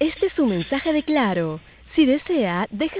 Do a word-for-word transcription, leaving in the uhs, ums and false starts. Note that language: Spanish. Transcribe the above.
Este es su mensaje de Claro. Si desea, deje